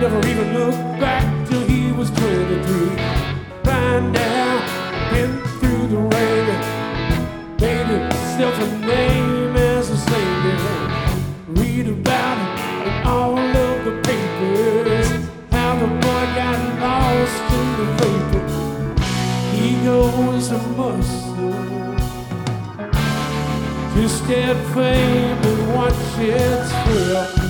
Never even looked back till he was 23. Flying down, been through the rain, made himself a name as a savior. Read about it in all of the papers, how the boy got lost in the vapor. Ego is a muscle, just add fame and watch it swell.